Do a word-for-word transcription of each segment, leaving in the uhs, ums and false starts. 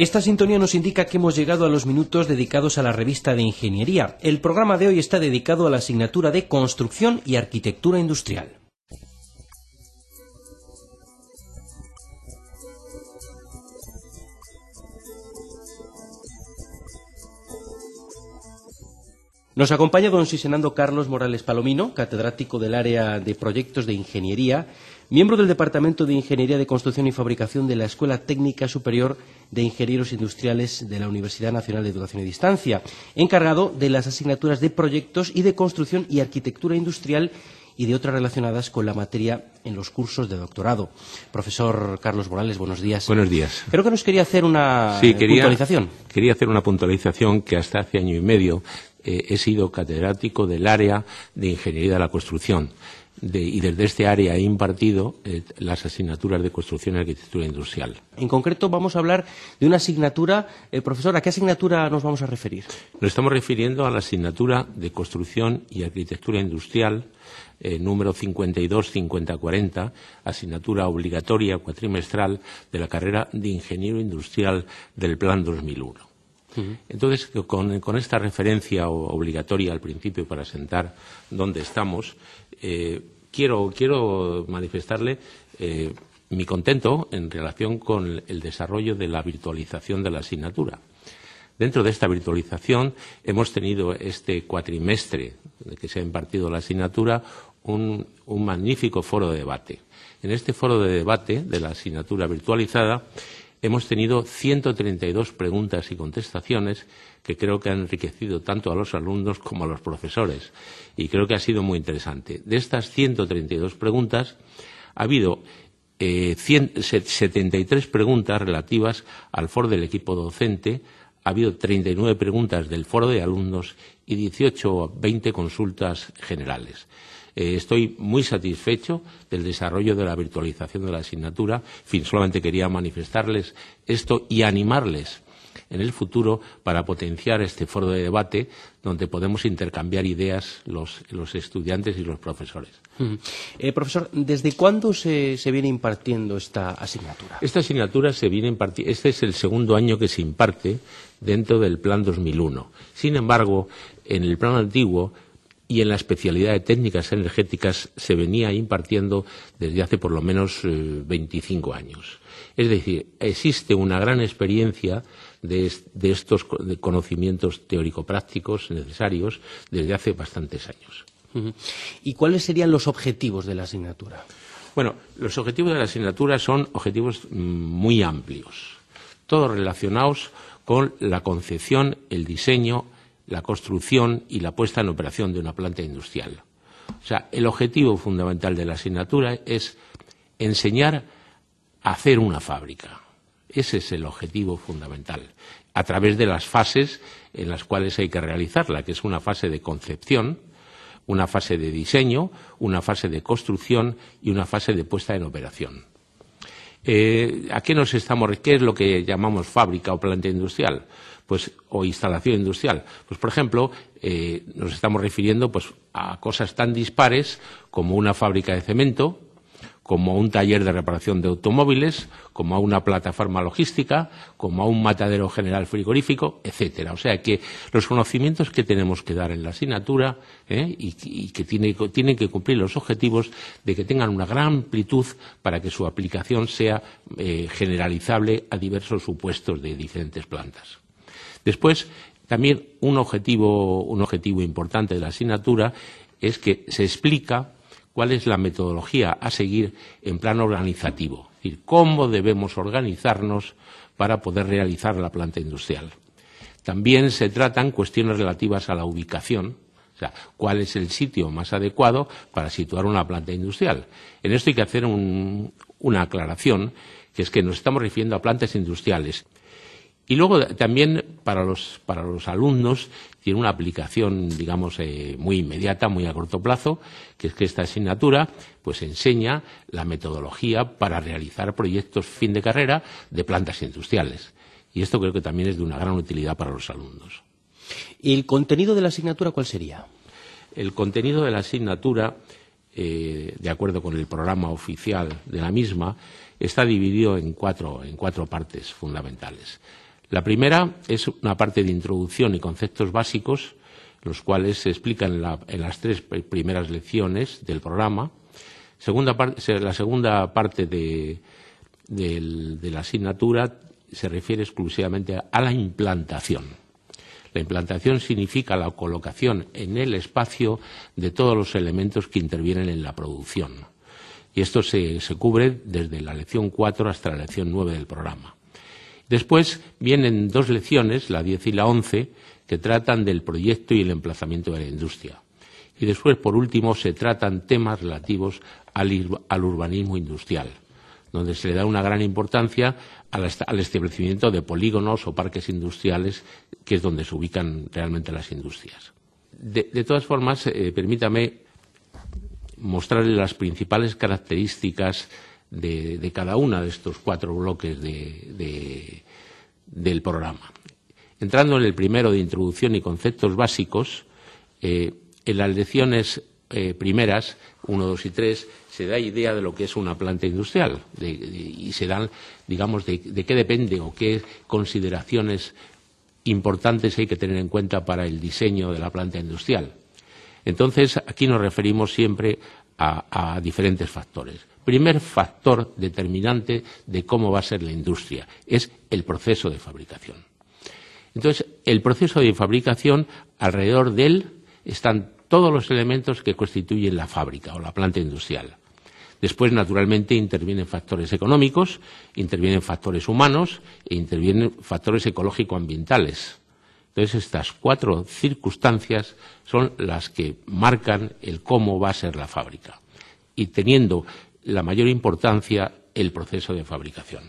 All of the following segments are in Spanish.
Esta sintonía nos indica que hemos llegado a los minutos dedicados a la revista de Ingeniería. El programa de hoy está dedicado a la asignatura de Construcción y Arquitectura Industrial. Nos acompaña don Sisenando Carlos Morales Palomino, catedrático del área de Proyectos de Ingeniería, miembro del Departamento de Ingeniería de Construcción y Fabricación de la Escuela Técnica Superior de Ingenieros Industriales de la Universidad Nacional de Educación y Distancia, encargado de las asignaturas de Proyectos y de Construcción y Arquitectura Industrial y de otras relacionadas con la materia en los cursos de doctorado. Profesor Carlos Morales, buenos días. Buenos días. Creo que nos quería hacer una sí, quería, puntualización. Quería hacer una puntualización que hasta hace año y medio eh, he sido catedrático del área de Ingeniería de la Construcción. De, y desde este área he impartido eh, las asignaturas de Construcción y Arquitectura Industrial. En concreto vamos a hablar de una asignatura. Eh, profesor, ¿a qué asignatura nos vamos a referir? Nos estamos refiriendo a la asignatura de Construcción y Arquitectura Industrial, eh, número cincuenta y dos cincuenta cuarenta, asignatura obligatoria cuatrimestral de la carrera de Ingeniero Industrial del Plan dos mil uno. Uh-huh. Entonces, con, con esta referencia obligatoria al principio para asentar dónde estamos, eh, quiero, quiero manifestarle eh, mi contento en relación con el desarrollo de la virtualización de la asignatura. Dentro de esta virtualización hemos tenido este cuatrimestre que se ha impartido la asignatura un, un magnífico foro de debate. En este foro de debate de la asignatura virtualizada hemos tenido ciento treinta y dos preguntas y contestaciones que creo que han enriquecido tanto a los alumnos como a los profesores, y creo que ha sido muy interesante. De estas ciento treinta y dos preguntas ha habido eh, setenta y tres preguntas relativas al foro del equipo docente, ha habido treinta y nueve preguntas del foro de alumnos y dieciocho o veinte consultas generales. Eh, estoy muy satisfecho del desarrollo de la virtualización de la asignatura. En fin, solamente quería manifestarles esto y animarles en el futuro para potenciar este foro de debate donde podemos intercambiar ideas los, los estudiantes y los profesores. Mm. Eh, profesor, ¿desde cuándo se, se viene impartiendo esta asignatura? Esta asignatura se viene impartiendo, este es el segundo año que se imparte dentro del Plan dos mil uno. Sin embargo, en el plan antiguo y en la especialidad de técnicas energéticas se venía impartiendo desde hace por lo menos eh, veinticinco años. Es decir, existe una gran experiencia de, de estos de conocimientos teórico-prácticos necesarios desde hace bastantes años. ¿Y cuáles serían los objetivos de la asignatura? Bueno, los objetivos de la asignatura son objetivos muy amplios, todos relacionados con la concepción, el diseño, la construcción y la puesta en operación de una planta industrial. O sea, el objetivo fundamental de la asignatura es enseñar a hacer una fábrica. Ese es el objetivo fundamental, a través de las fases en las cuales hay que realizarla, que es una fase de concepción, una fase de diseño, una fase de construcción y una fase de puesta en operación. Eh, ¿A qué nos estamos? ¿Qué es lo que llamamos fábrica o planta industrial? Pues, o instalación industrial. Pues, por ejemplo, eh, nos estamos refiriendo pues, a cosas tan dispares como una fábrica de cemento, como a un taller de reparación de automóviles, como a una plataforma logística, como a un matadero general frigorífico, etcétera. O sea que los conocimientos que tenemos que dar en la asignatura ¿eh? y, y que tiene, tienen que cumplir los objetivos de que tengan una gran amplitud para que su aplicación sea eh, generalizable a diversos supuestos de diferentes plantas. Después, también un objetivo, un objetivo importante de la asignatura es que se explica cuál es la metodología a seguir en plano organizativo, es decir, cómo debemos organizarnos para poder realizar la planta industrial. También se tratan cuestiones relativas a la ubicación, o sea, cuál es el sitio más adecuado para situar una planta industrial. En esto hay que hacer un, una aclaración, que es que nos estamos refiriendo a plantas industriales. Y luego también para los, para los alumnos tiene una aplicación, digamos, eh, muy inmediata, muy a corto plazo, que es que esta asignatura pues enseña la metodología para realizar proyectos fin de carrera de plantas industriales. Y esto creo que también es de una gran utilidad para los alumnos. ¿Y el contenido de la asignatura cuál sería? El contenido de la asignatura, eh, de acuerdo con el programa oficial de la misma, está dividido en cuatro, en cuatro partes fundamentales. La primera es una parte de introducción y conceptos básicos, los cuales se explican en, la, en las tres primeras lecciones del programa. Segunda parte, la segunda parte de, de, de la asignatura se refiere exclusivamente a la implantación. La implantación significa la colocación en el espacio de todos los elementos que intervienen en la producción. Y esto se, se cubre desde la lección cuatro hasta la lección nueve del programa. Después vienen dos lecciones, la diez y la once, que tratan del proyecto y el emplazamiento de la industria. Y después, por último, se tratan temas relativos al, al urbanismo industrial, donde se le da una gran importancia al, al establecimiento de polígonos o parques industriales, que es donde se ubican realmente las industrias. De, de todas formas, eh, permítame mostrarle las principales características de, de cada una de estos cuatro bloques de, de, del programa. Entrando en el primero de introducción y conceptos básicos, eh, en las lecciones eh, primeras, uno, dos y tres, se da idea de lo que es una planta industrial de, de, y se dan, digamos, de, de qué depende o qué consideraciones importantes hay que tener en cuenta para el diseño de la planta industrial. Entonces, aquí nos referimos siempre a, a diferentes factores. Primer factor determinante de cómo va a ser la industria es el proceso de fabricación. Entonces, el proceso de fabricación, alrededor de él están todos los elementos que constituyen la fábrica o la planta industrial. Después, naturalmente, intervienen factores económicos, intervienen factores humanos e intervienen factores ecológico-ambientales. Entonces, estas cuatro circunstancias son las que marcan el cómo va a ser la fábrica y teniendo la mayor importancia el proceso de fabricación.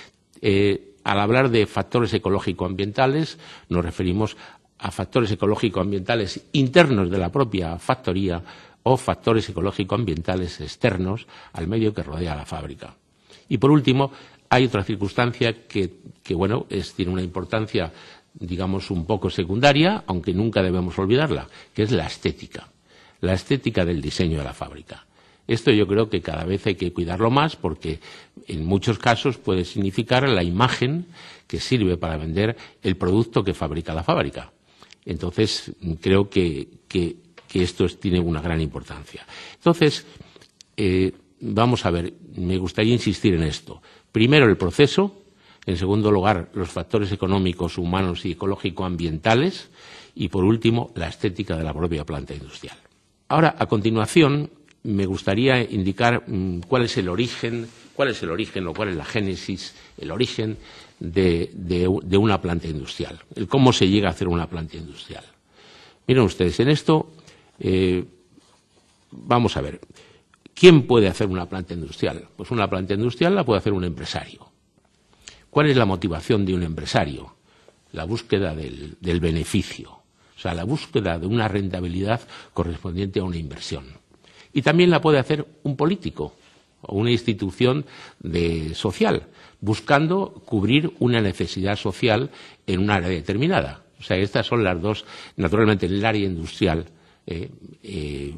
Eh, al hablar de factores ecológico-ambientales, nos referimos a factores ecológico-ambientales internos de la propia factoría o factores ecológico-ambientales externos al medio que rodea la fábrica. Y, por último, hay otra circunstancia que, que bueno, es, tiene una importancia, digamos, un poco secundaria, aunque nunca debemos olvidarla, que es la estética, la estética del diseño de la fábrica. Esto yo creo que cada vez hay que cuidarlo más porque en muchos casos puede significar la imagen que sirve para vender el producto que fabrica la fábrica. Entonces, creo que, que, que esto es, tiene una gran importancia. Entonces, eh, vamos a ver, me gustaría insistir en esto. Primero, el proceso. En segundo lugar, los factores económicos, humanos y ecológico-ambientales. Y, por último, la estética de la propia planta industrial. Ahora, a continuación, me gustaría indicar mmm, cuál es el origen, cuál es el origen o cuál es la génesis, el origen de, de, de una planta industrial, el cómo se llega a hacer una planta industrial. Miren ustedes, en esto eh, vamos a ver, ¿quién puede hacer una planta industrial? Pues una planta industrial la puede hacer un empresario. ¿Cuál es la motivación de un empresario? La búsqueda del, del beneficio, o sea, la búsqueda de una rentabilidad correspondiente a una inversión. Y también la puede hacer un político o una institución de, social, buscando cubrir una necesidad social en un área determinada. O sea, estas son las dos. Naturalmente, en el área industrial eh, eh,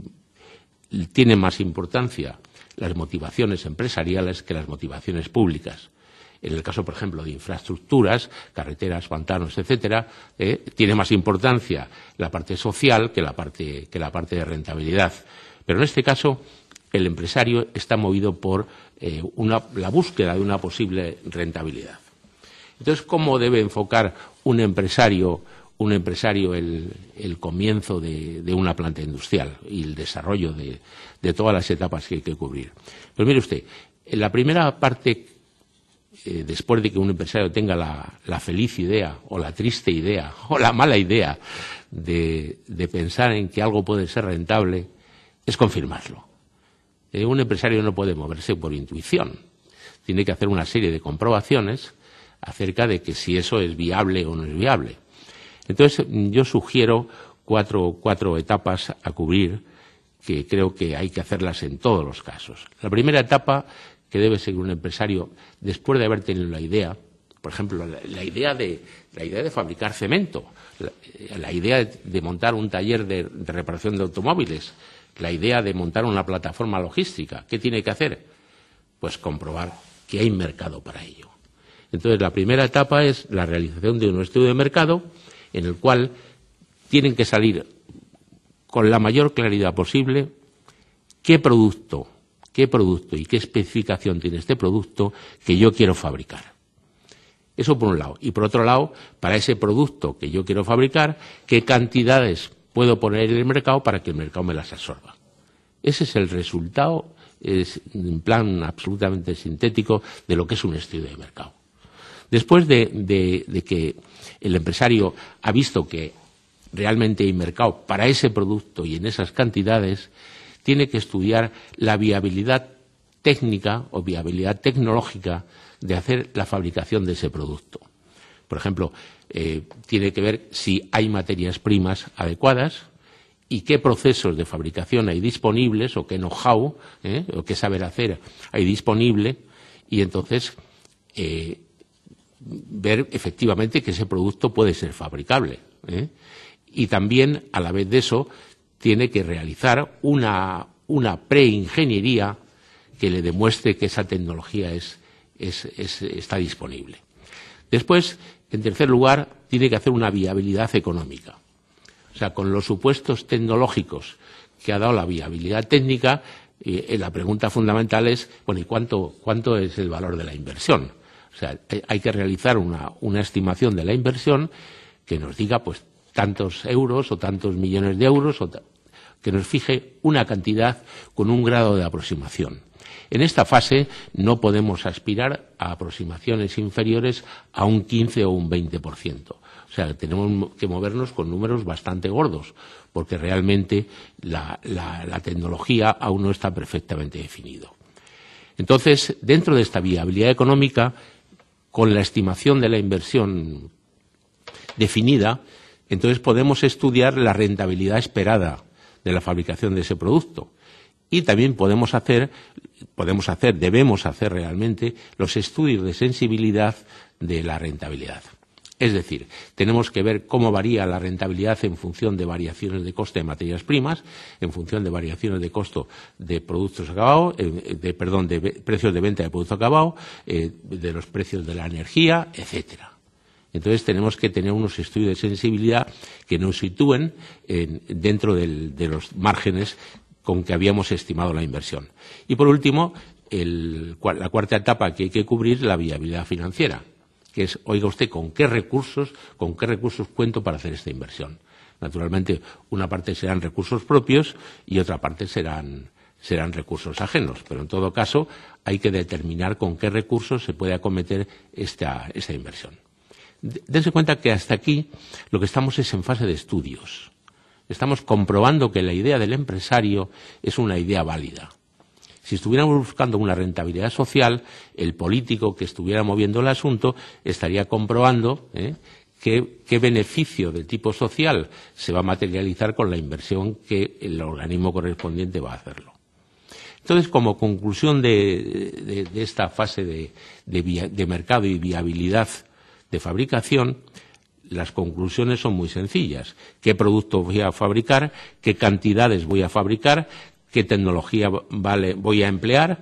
tienen más importancia las motivaciones empresariales que las motivaciones públicas. En el caso, por ejemplo, de infraestructuras, carreteras, pantanos, etcétera, eh, tiene más importancia la parte social que la parte, que la parte de rentabilidad. Pero en este caso, el empresario está movido por eh, una, la búsqueda de una posible rentabilidad. Entonces, ¿cómo debe enfocar un empresario, un empresario el, el comienzo de, de una planta industrial y el desarrollo de, de todas las etapas que hay que cubrir? Pues mire usted, en la primera parte, eh, después de que un empresario tenga la, la feliz idea o la triste idea o la mala idea de, de pensar en que algo puede ser rentable, es confirmarlo. Eh, un empresario no puede moverse por intuición. Tiene que hacer una serie de comprobaciones acerca de que si eso es viable o no es viable. Entonces, yo sugiero cuatro, cuatro etapas a cubrir que creo que hay que hacerlas en todos los casos. La primera etapa que debe seguir un empresario después de haber tenido la idea, por ejemplo, la, la, idea, de, la idea de fabricar cemento, la, la idea de, de montar un taller de, de reparación de automóviles, la idea de montar una plataforma logística. ¿Qué tiene que hacer? Pues comprobar que hay mercado para ello. Entonces, la primera etapa es la realización de un estudio de mercado en el cual tienen que salir con la mayor claridad posible qué producto, qué producto y qué especificación tiene este producto que yo quiero fabricar. Eso por un lado. Y por otro lado, para ese producto que yo quiero fabricar, qué cantidades puedo poner en el mercado para que el mercado me las absorba. Ese es el resultado, es en plan absolutamente sintético, de lo que es un estudio de mercado. Después de, de, de que el empresario ha visto que realmente hay mercado para ese producto y en esas cantidades, tiene que estudiar la viabilidad técnica o viabilidad tecnológica de hacer la fabricación de ese producto. Por ejemplo, eh, tiene que ver si hay materias primas adecuadas y qué procesos de fabricación hay disponibles o qué know-how eh, o qué saber hacer hay disponible y entonces eh, ver efectivamente que ese producto puede ser fabricable. ¿eh? Y también, a la vez de eso, tiene que realizar una, una preingeniería que le demuestre que esa tecnología es, es, es, está disponible. Después, en tercer lugar, tiene que hacer una viabilidad económica. O sea, con los supuestos tecnológicos que ha dado la viabilidad técnica, eh, la pregunta fundamental es, bueno, ¿y cuánto, cuánto es el valor de la inversión? O sea, hay que realizar una, una estimación de la inversión que nos diga, pues, tantos euros o tantos millones de euros, o que nos fije una cantidad con un grado de aproximación. En esta fase no podemos aspirar a aproximaciones inferiores a un quince o un veinte por ciento. O sea, tenemos que movernos con números bastante gordos, porque realmente la, la, la tecnología aún no está perfectamente definido. Entonces, dentro de esta viabilidad económica, con la estimación de la inversión definida, entonces podemos estudiar la rentabilidad esperada de la fabricación de ese producto. Y también podemos hacer, podemos hacer, debemos hacer realmente los estudios de sensibilidad de la rentabilidad. Es decir, tenemos que ver cómo varía la rentabilidad en función de variaciones de coste de materias primas, en función de variaciones de costo de productos acabados, eh, de, perdón, de precios de venta de producto acabado, eh, de los precios de la energía, etcétera. Entonces tenemos que tener unos estudios de sensibilidad que nos sitúen en, dentro del, de los márgenes con que habíamos estimado la inversión. Y por último, el, la cuarta etapa que hay que cubrir es la viabilidad financiera, que es, oiga usted, ¿con qué recursos, con qué recursos cuento para hacer esta inversión? Naturalmente, una parte serán recursos propios y otra parte serán, serán recursos ajenos, pero en todo caso hay que determinar con qué recursos se puede acometer esta, esta inversión. Dense cuenta que hasta aquí lo que estamos es en fase de estudios. Estamos comprobando que la idea del empresario es una idea válida. Si estuviéramos buscando una rentabilidad social, el político que estuviera moviendo el asunto estaría comprobando ¿eh? qué, qué beneficio de tipo social se va a materializar con la inversión que el organismo correspondiente va a hacerlo. Entonces, como conclusión de, de, de esta fase de, de, via, de mercado y viabilidad de fabricación, las conclusiones son muy sencillas. ¿Qué producto voy a fabricar? ¿Qué cantidades voy a fabricar? ¿Qué tecnología vale, voy a emplear?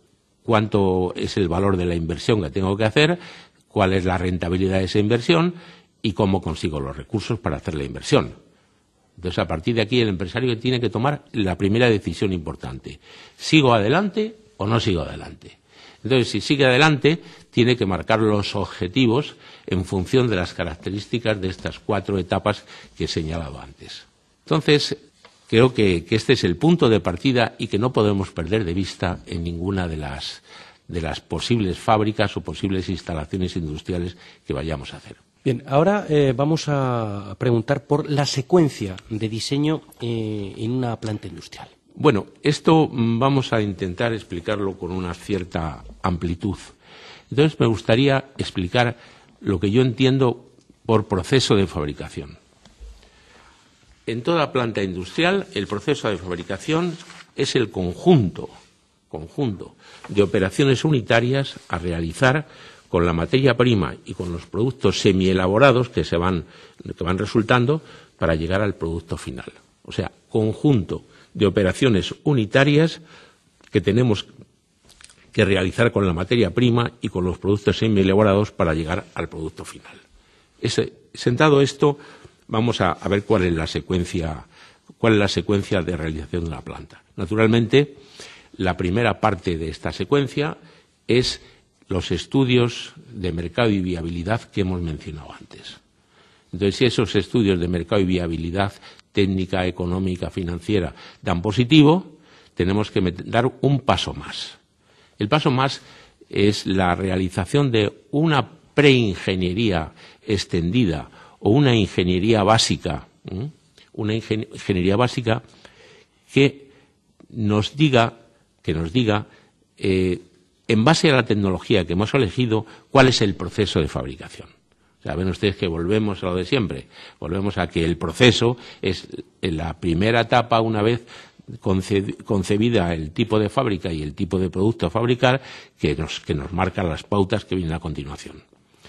¿Cuánto es el valor de la inversión que tengo que hacer? ¿Cuál es la rentabilidad de esa inversión? ¿Y cómo consigo los recursos para hacer la inversión? Entonces, a partir de aquí, el empresario tiene que tomar la primera decisión importante. ¿Sigo adelante o no sigo adelante? Entonces, si sigue adelante, tiene que marcar los objetivos en función de las características de estas cuatro etapas que he señalado antes. Entonces, creo que, que este es el punto de partida y que no podemos perder de vista en ninguna de las, de las posibles fábricas o posibles instalaciones industriales que vayamos a hacer. Bien, ahora eh, vamos a preguntar por la secuencia de diseño eh, en una planta industrial. Bueno, esto vamos a intentar explicarlo con una cierta amplitud. Entonces, me gustaría explicar lo que yo entiendo por proceso de fabricación. En toda planta industrial, el proceso de fabricación es el conjunto, conjunto de operaciones unitarias a realizar con la materia prima y con los productos semielaborados que se van, que van resultando para llegar al producto final. O sea, conjunto de operaciones unitarias que tenemos que realizar con la materia prima y con los productos semi-elaborados para llegar al producto final. Ese, sentado esto, vamos a, a ver cuál es la secuencia, cuál es la secuencia de realización de la planta. Naturalmente, la primera parte de esta secuencia es los estudios de mercado y viabilidad que hemos mencionado antes. Entonces, si esos estudios de mercado y viabilidad técnica, económica, financiera dan positivo, tenemos que dar un paso más. El paso más es la realización de una preingeniería extendida o una ingeniería básica, ¿eh? una ingeniería básica que nos diga, que nos diga eh, en base a la tecnología que hemos elegido, cuál es el proceso de fabricación. O sea, ven ustedes que volvemos a lo de siempre, volvemos a que el proceso es en la primera etapa, una vez concebida el tipo de fábrica y el tipo de producto a fabricar, que nos, que nos marca las pautas que vienen a continuación.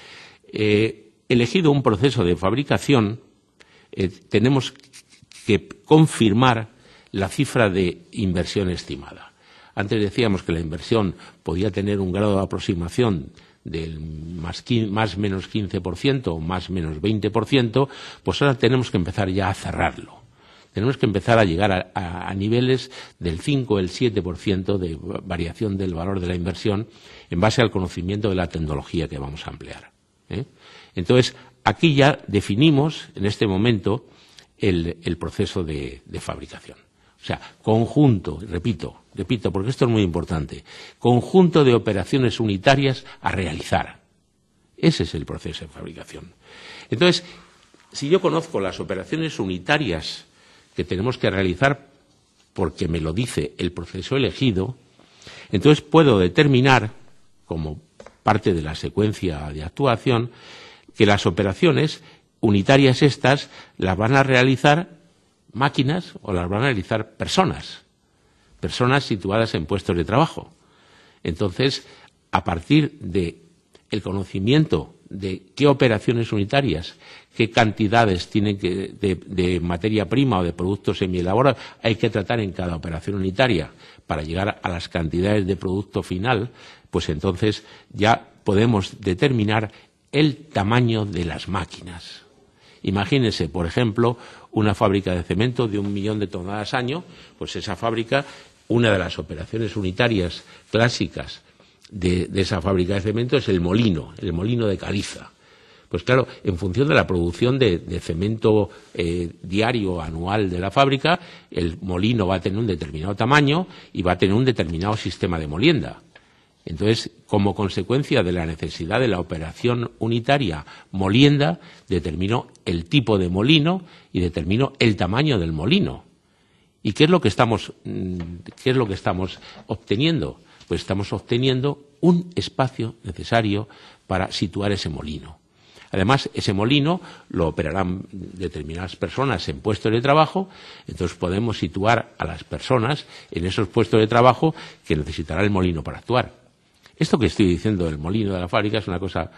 Eh, elegido un proceso de fabricación, eh, tenemos que confirmar la cifra de inversión estimada. Antes decíamos que la inversión podía tener un grado de aproximación del más, más menos quince por ciento o más menos veinte por ciento, pues ahora tenemos que empezar ya a cerrarlo. Tenemos que empezar a llegar a, a, a niveles del cinco o el siete por ciento de variación del valor de la inversión en base al conocimiento de la tecnología que vamos a emplear, ¿eh? Entonces, aquí ya definimos en este momento el, el proceso de, de fabricación. O sea, conjunto, repito, repito, porque esto es muy importante, conjunto de operaciones unitarias a realizar. Ese es el proceso de fabricación. Entonces, si yo conozco las operaciones unitarias que tenemos que realizar porque me lo dice el proceso elegido, entonces puedo determinar, como parte de la secuencia de actuación, que las operaciones unitarias estas las van a realizar máquinas o las van a realizar personas, personas situadas en puestos de trabajo. Entonces, a partir de el conocimiento de qué operaciones unitarias, qué cantidades tienen que, de, de materia prima o de productos semielaborados hay que tratar en cada operación unitaria para llegar a las cantidades de producto final, pues entonces ya podemos determinar el tamaño de las máquinas. Imagínense, por ejemplo, una fábrica de cemento de un millón de toneladas año, pues esa fábrica, una de las operaciones unitarias clásicas de, de esa fábrica de cemento es el molino, el molino de caliza. Pues claro, en función de la producción de, de cemento eh, diario anual de la fábrica, el molino va a tener un determinado tamaño y va a tener un determinado sistema de molienda. Entonces, como consecuencia de la necesidad de la operación unitaria molienda, determino el tipo de molino y determino el tamaño del molino. ¿Y qué es lo que estamos, qué es lo que estamos obteniendo? Pues estamos obteniendo un espacio necesario para situar ese molino. Además, ese molino lo operarán determinadas personas en puestos de trabajo, entonces podemos situar a las personas en esos puestos de trabajo que necesitará el molino para actuar. Esto que estoy diciendo del molino de la fábrica es una cosa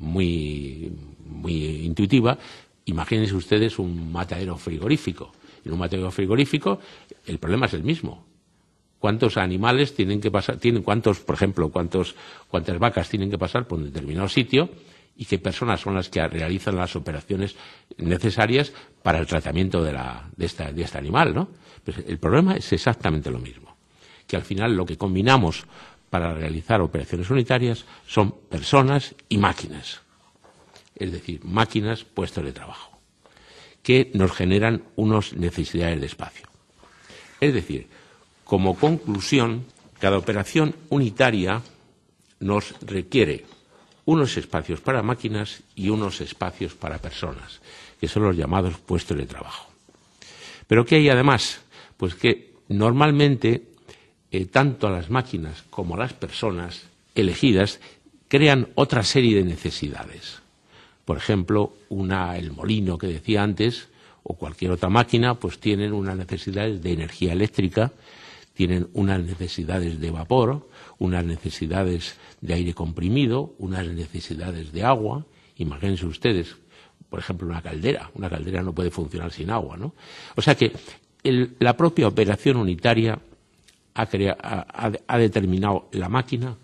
muy, muy intuitiva. Imagínense ustedes un matadero frigorífico. En un matadero frigorífico el problema es el mismo. ¿Cuántos animales tienen que pasar, tienen cuántos, por ejemplo, cuántos, cuántas vacas tienen que pasar por un determinado sitio y qué personas son las que realizan las operaciones necesarias para el tratamiento de, la, de, esta, de este animal, ¿no? Pues el problema es exactamente lo mismo. Que al final lo que combinamos para realizar operaciones unitarias son personas y máquinas, es decir, máquinas, puestos de trabajo, que nos generan unas necesidades de espacio. Es decir, como conclusión, cada operación unitaria nos requiere unos espacios para máquinas y unos espacios para personas, que son los llamados puestos de trabajo. Pero ¿qué hay además? Pues que normalmente Eh, tanto a las máquinas como a las personas elegidas crean otra serie de necesidades. Por ejemplo, una, el molino que decía antes, o cualquier otra máquina, pues tienen unas necesidades de energía eléctrica, tienen unas necesidades de vapor, unas necesidades de aire comprimido, unas necesidades de agua. Imagínense ustedes, por ejemplo, una caldera. Una caldera no puede funcionar sin agua, ¿no? O sea que el, la propia operación unitaria Ha, crea, ha, ha determinado la máquina,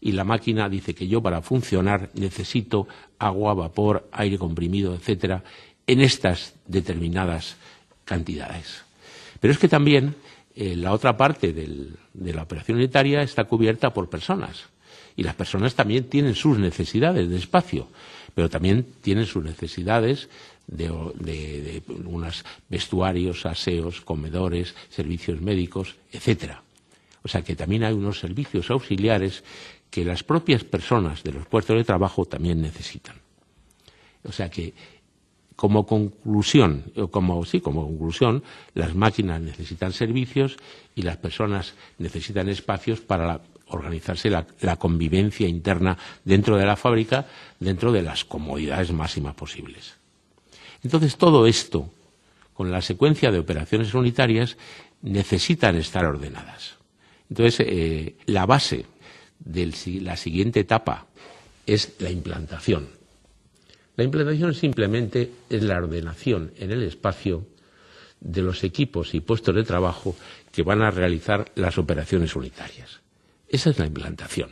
y la máquina dice que yo para funcionar necesito agua, vapor, aire comprimido, etcétera, en estas determinadas cantidades. Pero es que también eh, la otra parte del, de la operación unitaria está cubierta por personas. Y las personas también tienen sus necesidades de espacio, pero también tienen sus necesidades de, de, de unos vestuarios, aseos, comedores, servicios médicos, etcétera. O sea que también hay unos servicios auxiliares que las propias personas de los puestos de trabajo también necesitan. O sea que, como conclusión, o como sí, como conclusión, las máquinas necesitan servicios y las personas necesitan espacios para la organizarse la, la convivencia interna dentro de la fábrica, dentro de las comodidades máximas posibles. Entonces, todo esto, con la secuencia de operaciones unitarias, necesitan estar ordenadas. Entonces, eh, la base de la siguiente etapa es la implantación. La implantación simplemente es la ordenación en el espacio de los equipos y puestos de trabajo que van a realizar las operaciones unitarias. Esa es la implantación.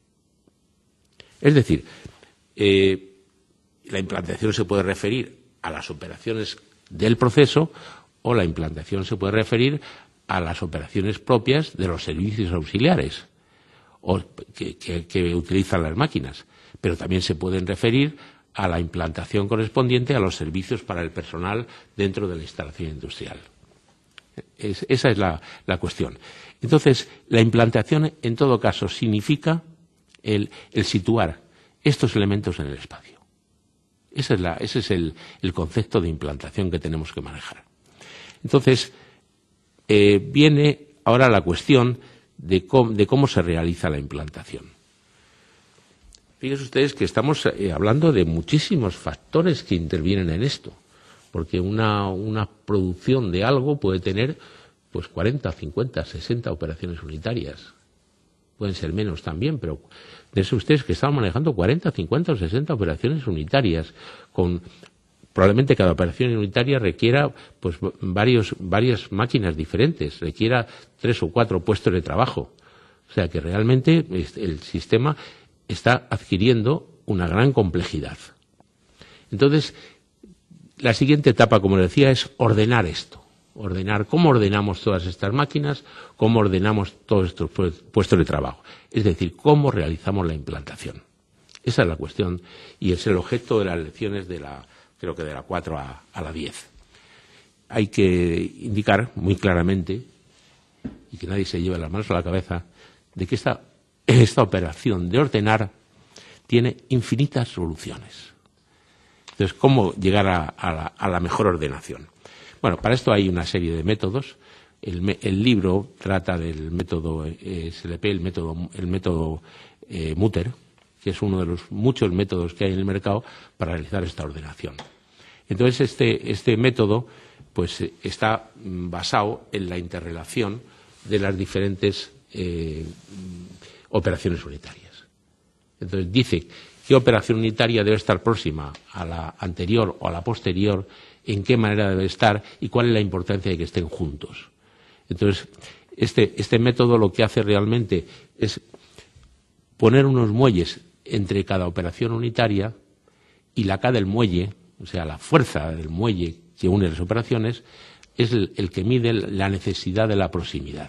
Es decir, eh, la implantación se puede referir a las operaciones del proceso o la implantación se puede referir a las operaciones propias de los servicios auxiliares o que, que, que utilizan las máquinas. Pero también se pueden referir a la implantación correspondiente a los servicios para el personal dentro de la instalación industrial. Es, esa es la, la cuestión. Entonces, la implantación, en todo caso, significa el, el situar estos elementos en el espacio. Ese es, la, ese es el, el concepto de implantación que tenemos que manejar. Entonces, eh, viene ahora la cuestión de cómo, de cómo se realiza la implantación. Fíjense ustedes que estamos eh, hablando de muchísimos factores que intervienen en esto, porque una, una producción de algo puede tener pues cuarenta, cincuenta, sesenta operaciones unitarias. Pueden ser menos también, pero dense ustedes que están manejando cuarenta, cincuenta o sesenta operaciones unitarias, con probablemente cada operación unitaria requiera pues varios, varias máquinas diferentes, requiera tres o cuatro puestos de trabajo. O sea que realmente el sistema está adquiriendo una gran complejidad. Entonces, la siguiente etapa, como les decía, es ordenar esto. Ordenar cómo ordenamos todas estas máquinas, cómo ordenamos todos estos puestos de trabajo. Es decir, cómo realizamos la implantación. Esa es la cuestión y es el objeto de las lecciones de la, creo que de la cuatro a, a la diez. Hay que indicar muy claramente, y que nadie se lleve las manos a la cabeza, de que esta, esta operación de ordenar tiene infinitas soluciones. Entonces, ¿cómo llegar a, a, la, a la mejor ordenación? Bueno, para esto hay una serie de métodos. El, el libro trata del método eh, S L P, el método, el método eh, Mutter, que es uno de los muchos métodos que hay en el mercado para realizar esta ordenación. Entonces, este, este método pues, está basado en la interrelación de las diferentes eh, operaciones unitarias. Entonces, dice qué operación unitaria debe estar próxima a la anterior o a la posterior, en qué manera debe estar y cuál es la importancia de que estén juntos. Entonces, este, este método lo que hace realmente es poner unos muelles entre cada operación unitaria y la K del muelle, o sea, la fuerza del muelle que une las operaciones, es el, el que mide la necesidad de la proximidad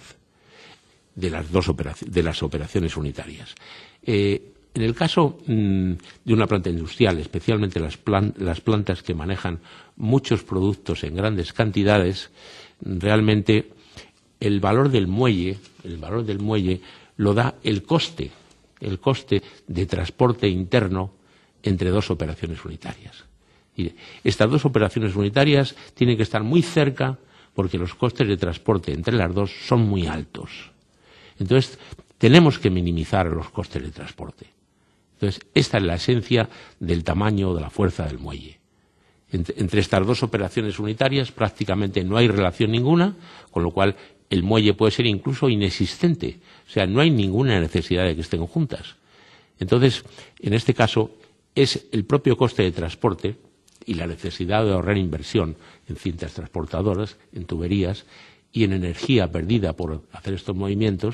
de las dos operaciones, de las operaciones unitarias. Eh, En el caso mmm, de una planta industrial, especialmente las, plan las plantas que manejan muchos productos en grandes cantidades, realmente el valor del muelle, el valor del muelle lo da el coste, el coste de transporte interno entre dos operaciones unitarias. Y estas dos operaciones unitarias tienen que estar muy cerca porque los costes de transporte entre las dos son muy altos. Entonces, tenemos que minimizar los costes de transporte. Entonces, esta es la esencia del tamaño o de la fuerza del muelle. Entre, entre estas dos operaciones unitarias prácticamente no hay relación ninguna, con lo cual el muelle puede ser incluso inexistente. O sea, no hay ninguna necesidad de que estén juntas. Entonces, en este caso, es el propio coste de transporte y la necesidad de ahorrar inversión en cintas transportadoras, en tuberías y en energía perdida por hacer estos movimientos,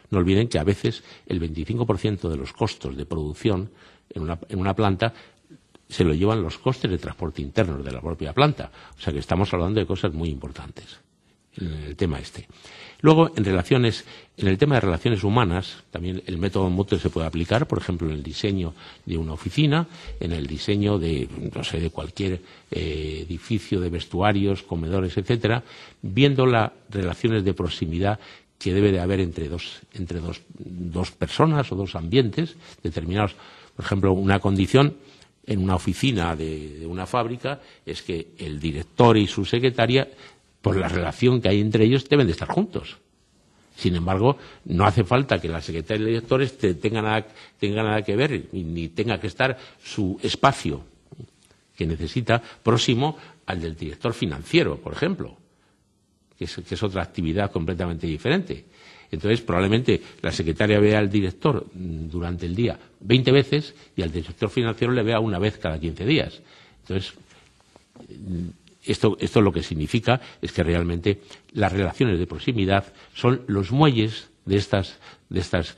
No olviden que a veces el veinticinco por ciento de los costos de producción en una, en una planta se lo llevan los costes de transporte internos de la propia planta. O sea que estamos hablando de cosas muy importantes en el tema este. Luego, en relaciones, en el tema de relaciones humanas, también el método Mutter se puede aplicar, por ejemplo, en el diseño de una oficina, en el diseño de, no sé, de cualquier eh, edificio de vestuarios, comedores, etcétera, viendo las relaciones de proximidad que debe de haber entre dos, entre dos, dos personas o dos ambientes determinados. Por ejemplo, una condición en una oficina de, de una fábrica es que el director y su secretaria, por la relación que hay entre ellos, deben de estar juntos. Sin embargo, no hace falta que la secretaria y los directores te, tengan, nada, tengan nada que ver, ni, ni tenga que estar su espacio que necesita próximo al del director financiero, por ejemplo, que es, que es otra actividad completamente diferente. Entonces, probablemente la secretaria vea al director durante el día veinte veces y al director financiero le vea una vez cada quince días. Entonces, Esto, esto lo que significa es que realmente las relaciones de proximidad son los muelles de estas, de estas,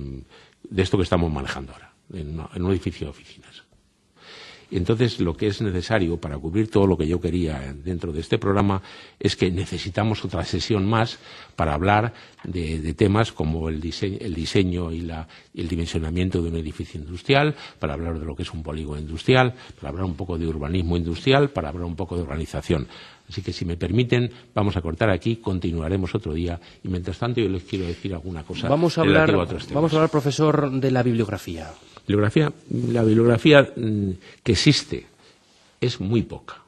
de esto que estamos manejando ahora, en, en un edificio de oficinas. Entonces, lo que es necesario para cubrir todo lo que yo quería dentro de este programa es que necesitamos otra sesión más para hablar de, de temas como el diseño, el diseño y la, el dimensionamiento de un edificio industrial, para hablar de lo que es un polígono industrial, para hablar un poco de urbanismo industrial, para hablar un poco de organización. Así que, si me permiten, vamos a cortar aquí, continuaremos otro día y, mientras tanto, yo les quiero decir alguna cosa vamos a hablar, relativa a otros temas. Vamos a hablar, profesor, de la bibliografía. Bibliografía, la bibliografía que existe es muy poca.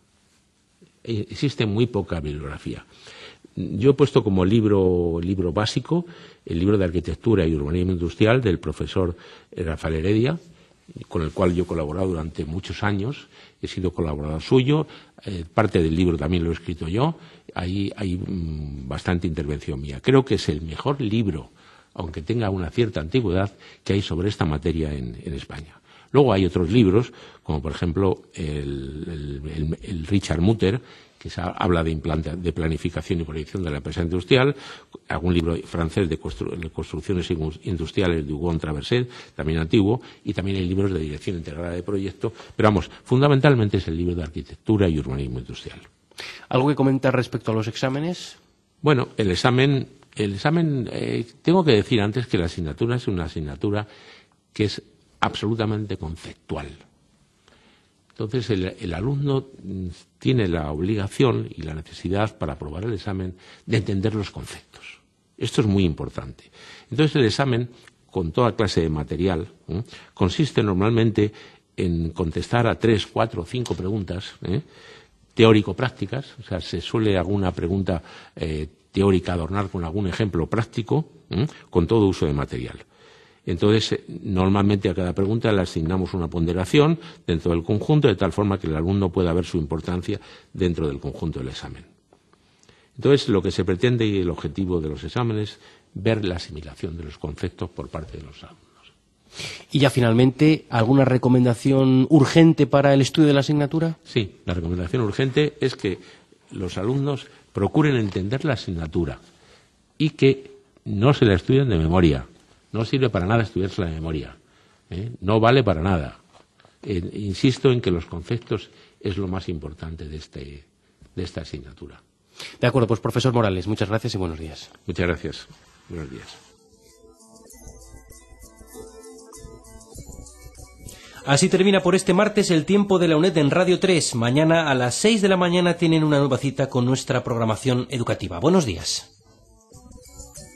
Existe muy poca bibliografía. Yo he puesto como libro, libro básico el libro de Arquitectura y Urbanismo Industrial del profesor Rafael Heredia, con el cual yo he colaborado durante muchos años. He sido colaborador suyo. Eh, parte del libro también lo he escrito yo. Ahí hay mmm, bastante intervención mía. Creo que es el mejor libro, aunque tenga una cierta antigüedad, que hay sobre esta materia en, en España. Luego hay otros libros, como por ejemplo el, el, el, el Richard Mutter, que se habla de, implanta, de planificación y proyección de la empresa industrial, algún libro francés de, constru, de construcciones industriales de Hugon Traverset, también antiguo, y también hay libros de dirección integrada de proyecto, pero vamos, fundamentalmente es el libro de Arquitectura y Urbanismo Industrial. ¿Algo que comentar respecto a los exámenes? Bueno, el examen... El examen, eh, tengo que decir antes que la asignatura es una asignatura que es absolutamente conceptual. Entonces, el, el alumno tiene la obligación y la necesidad para aprobar el examen de entender los conceptos. Esto es muy importante. Entonces, el examen, con toda clase de material, ¿eh? consiste normalmente en contestar a tres, cuatro, cinco preguntas ¿eh? teórico-prácticas. O sea, se suele alguna pregunta eh, teórica adornar con algún ejemplo práctico, ¿eh? con todo uso de material. Entonces, eh, normalmente a cada pregunta le asignamos una ponderación dentro del conjunto, de tal forma que el alumno pueda ver su importancia dentro del conjunto del examen. Entonces, lo que se pretende y el objetivo de los exámenes, ver la asimilación de los conceptos por parte de los alumnos. Y ya finalmente, ¿alguna recomendación urgente para el estudio de la asignatura? Sí, la recomendación urgente es que los alumnos procuren entender la asignatura y que no se la estudien de memoria. No sirve para nada estudiarse la memoria. ¿eh? No vale para nada. Eh, insisto en que los conceptos es lo más importante de, este, de esta asignatura. De acuerdo, pues profesor Morales, muchas gracias y buenos días. Muchas gracias. Buenos días. Así termina por este martes el tiempo de la UNED en Radio tres. Mañana a las seis de la mañana tienen una nueva cita con nuestra programación educativa. Buenos días.